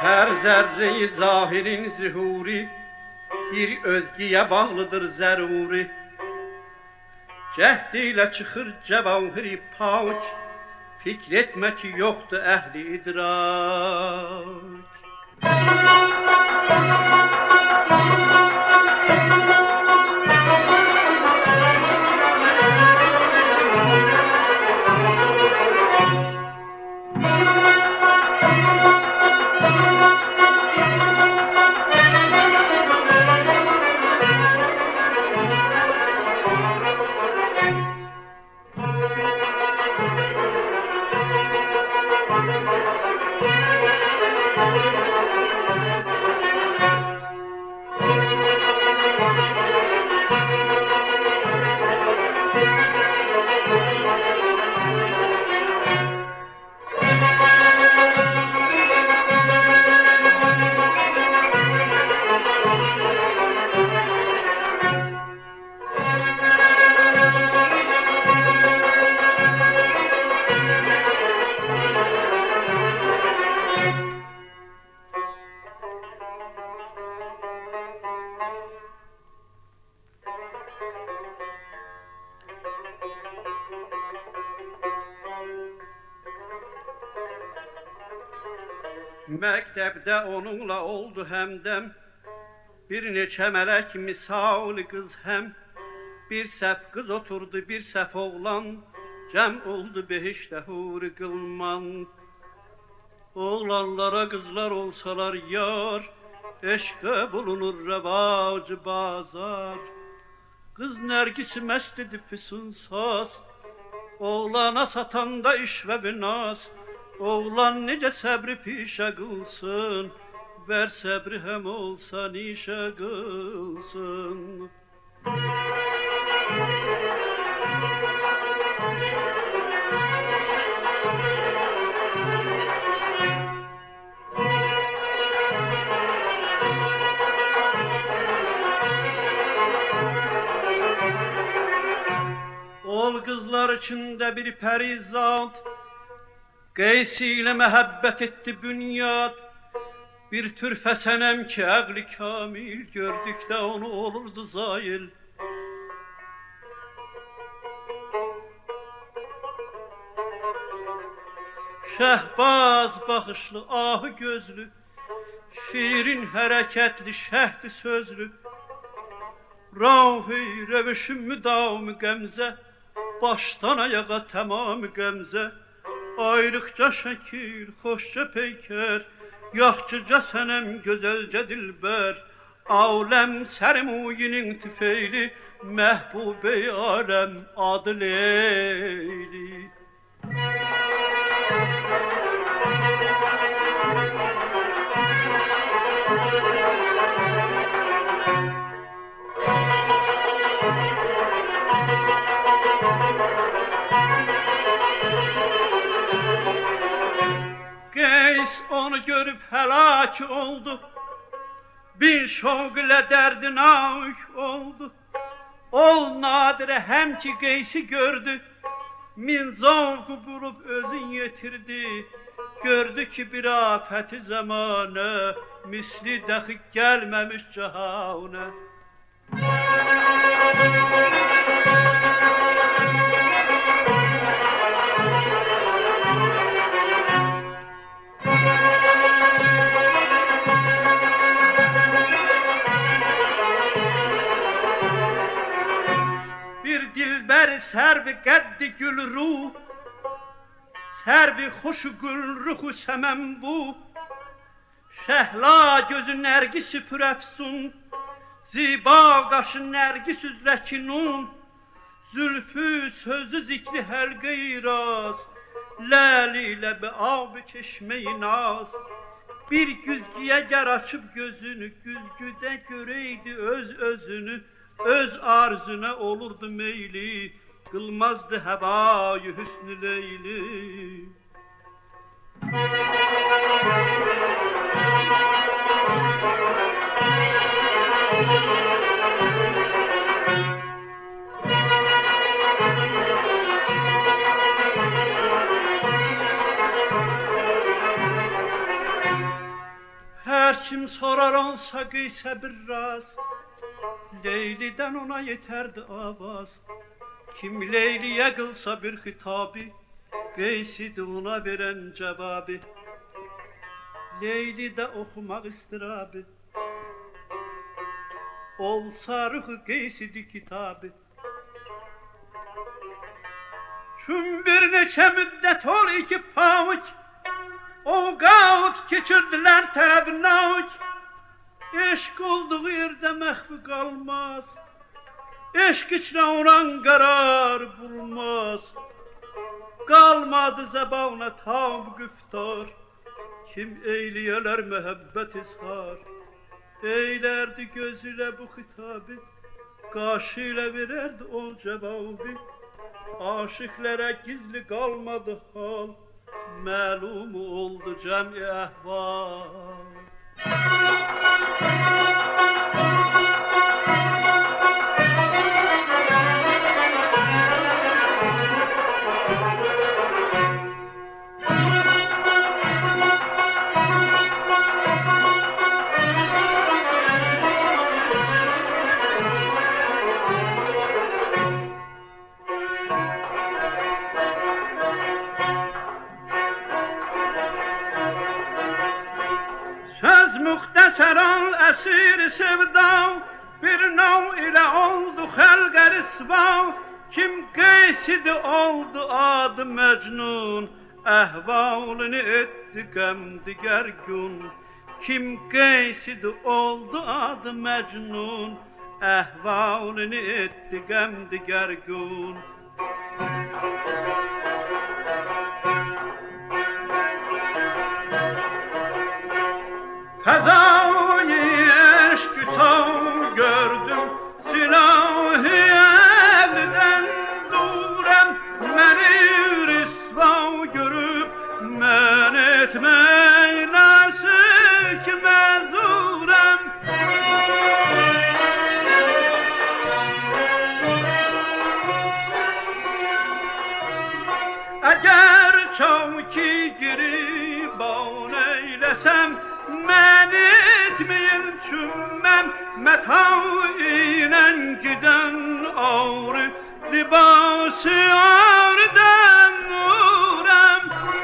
Her zerreyi zahirin zihuri bir özgüye bağlıdır zeruri. Cehdiyle çıkır cevahiri pak, fikretme ki yoktu ehli idrak. Məktəbdə onunla oldu həmdəm, bir neçə mələk misal qız həm. Bir səhv qız oturdu, bir səhv oğlan, cəm oldu behişdə huri qılman. Oğlanlara qızlar olsalar yar, eşqə bulunur rəvacı bazar. Qız nərgisi məst edib füsun saz, oğlana satanda iş və binaz. Oğlan necə səbri pişə qılsın, ver səbri həm olsa nişə qılsın. Ol qızlar içində bir pərizat, Qeysi ilə məhəbbət etdi bünyad. Bir türfə sənəm ki, əqli kamil, gördükdə onu olurdu zail. Şəhbaz baxışlı, ahı gözlü, şirin hərəkətli, şəhdi sözlü. Rahi rəvişi müdavmi qəmzə, başdan ayağa təmamı qəmzə. Ayrıqca şəkil, xoşca peykər, yaxçıca sənəm, gözəlcə dilbər. Aləm sərmuyinin tüfeyli, məhbub-ey aləm adı Leyli. Onu görüp helak oldu, bir şovq ile derdinâk oldu. Ol nadire hem ki Qeysi gördü, min zavqu bulup özün yetirdi. Gördü ki bir afeti zamane, misli dəxi gelmemiş cahane. Dilber serbi qəddi gül ruh, serbi xoşu gül ruhu səməm bu. Şəhla gözü nərgisi pürəfsun, ziba qaşı nərgis üzrəki nun. Zülfü sözü zikri həlqə-i raz, ləli ilə bi ab-ı çeşme-i naz. Bir güzgiyə gər açıb gözünü, güzgüdə görəydi öz özünü. Öz arzuna olurdu meyli, kılmazdı hebayı hüsnü Leyli. kim sorar olsa Qeysə bir raz, Leylidən ona yetərdi avaz. Kim Leyliyə qılsa bir xitabı, Qeysidir ona verən cavabı. Leylidə oxumaq istirabı, olsa ruhu Qeysidir kitabı. Tüm bir neçə müddət ol iki pavuç, o qavut keçirdilər tərəbinavç. Eşq olduğu yerdə məxfi qalmaz, eşq içrə oran qərar bulmaz. Qalmadı zəbana tam güftar, kim eyləyələr məhəbbət izhar. Eylərdi gözülə bu xitabı, qaşı ilə verərdi o cavabı. Aşıqlərə gizli qalmadı hal, məlum oldu cəmi əhval. Müxtəsəran əsir sevda, bir nov ilə oldu xəlqə rüsva. Kim Qeysidir oldu adı Məcnun, əhvalını etdi qəm digər gün. Kim Qeysidir oldu adı Məcnun, əhvalını etdi qəm digər gün. Fəzayı eşq çok gördüm, silahı əldən durəm. Məni rüsva görüb mən etmək nasik məzurəm. Əgər çavki girib on eyləsəm, mən etməyim üçün mən məta ilə gidən ağrı, libası ağrıdan nurəm.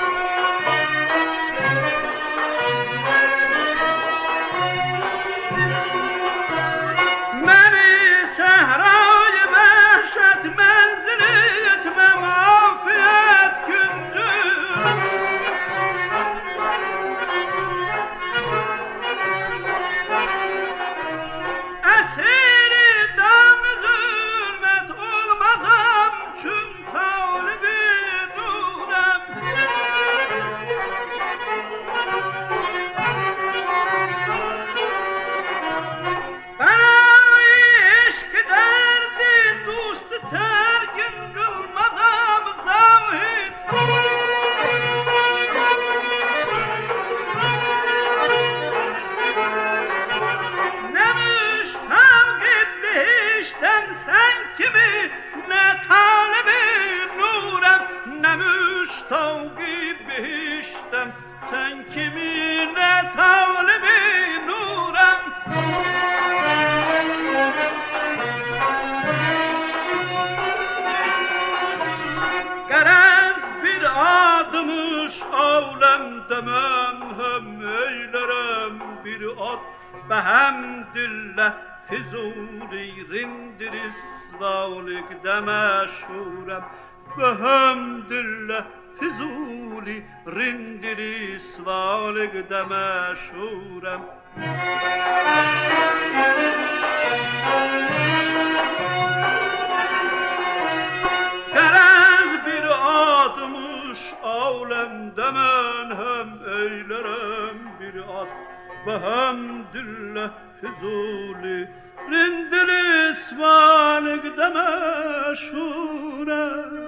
Məni səhrayı vəhşət mənzil etməm, afiyət gündür. Behemdillah Füzuli rindiris valikdə məşhurəm. Behemdillah Füzuli rindiris valikdə məşhurəm. Qərəz bir admış aləmdə mən həm eylərəm bir ad. Behemdillah Füzuli rindilis valikdə məşhurəm.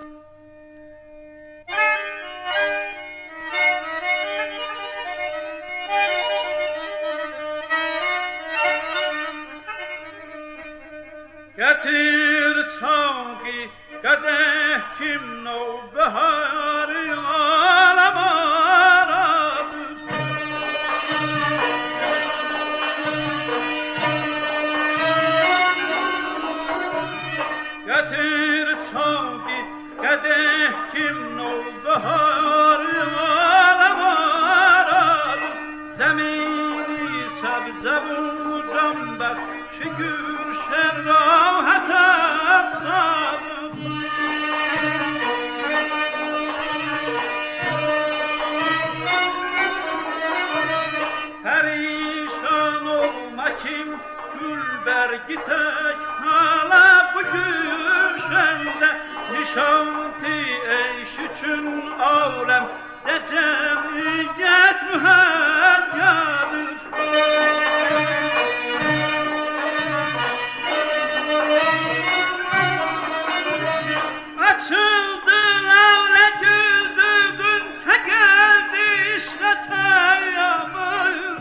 Gətir saği qədəh kim navbəhari alam aradır. kim nolbaharı var zemini sebze bulacağım ben şükür şerrahat efsarım perişan olma kim gülbergi tek hala bu gülşende nişanti eş için alem de cemiyet müheyyadır açıldı lavle güldü gün çekeldi işlete yağmur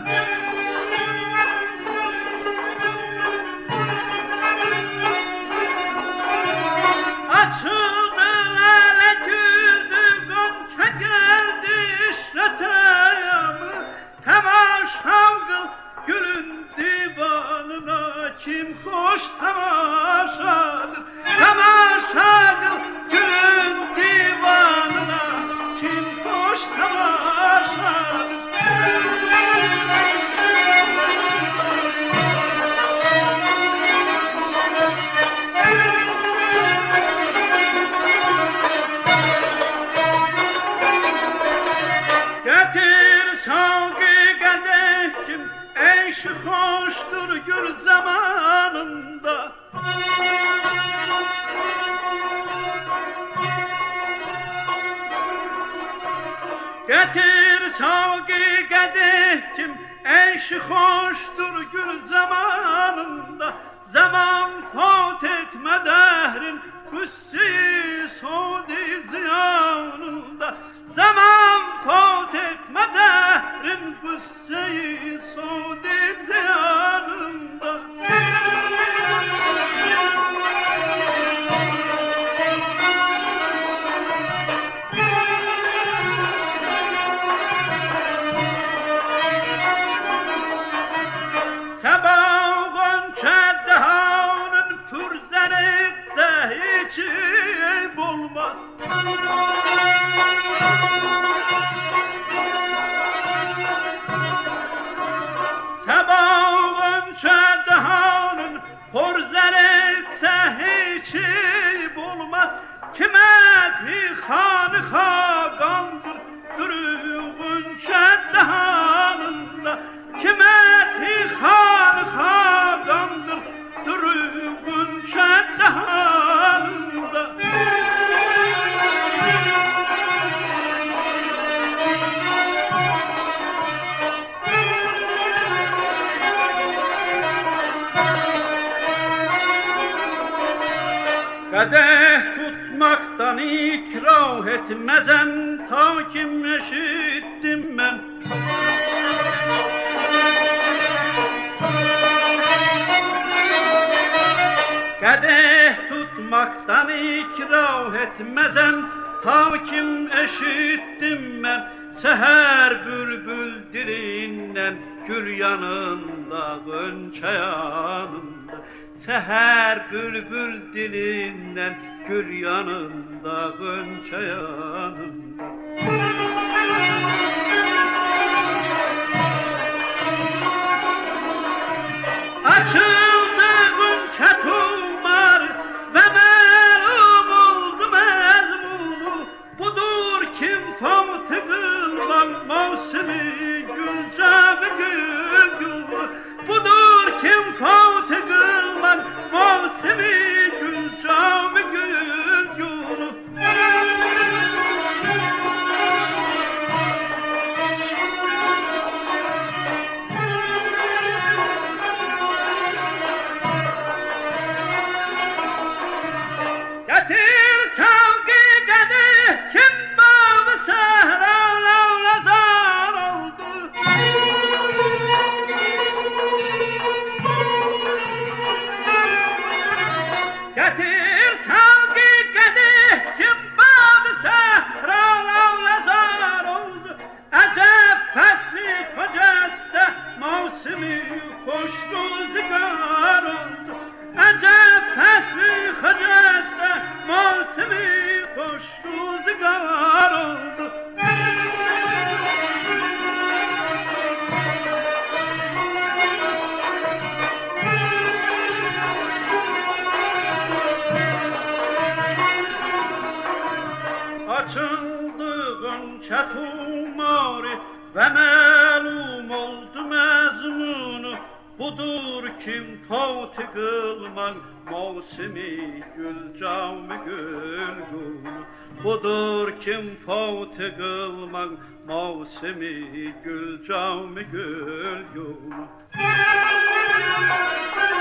açıldı lavle güldü gün çekeldi işlete yağmur temaşa kıl gülün divanına kim hoş temaşadır temaşa kıl gülün divanına kim hoş temaşadır getir savgı kadehim eşi hoştur gül zamanında getir savgı kadehim eşi hoştur gül zamanında zaman fot etme dehrin hüssi sodi ziyanında zaman fot etme dehrin hüssi sodi ziyanında hiç bulmaz sabahın şedahanın porzer etse hiç bulmaz kime hanı hagandır duruğun şedahanında kime hanı hagandır duruğun şedahanında kadeh tutmaktan ikrah etmezem ta kim eşittim ben kadeh tutmaktan ikrah etmezem ta kim eşittim ben seher bülbül dilinden gül yanında gönçe yanında seher bülbül dilinden gül yanında gönçe yanında açıldı gönçe tumar ve melum oldu mezmunu budur kim favtı kılman mevsimi gülcağı gül budur kim favtı kılman mevsimi gülcağı gül getir sevgi dedi kim bağlı sehra lavlazar oldu غنچه توماری و معلوم oldu məzmunu budur kim fat qılmaq mavsimi gül camı gülgunu budur kim fat qılmaq mavsimi gül camı gülgunu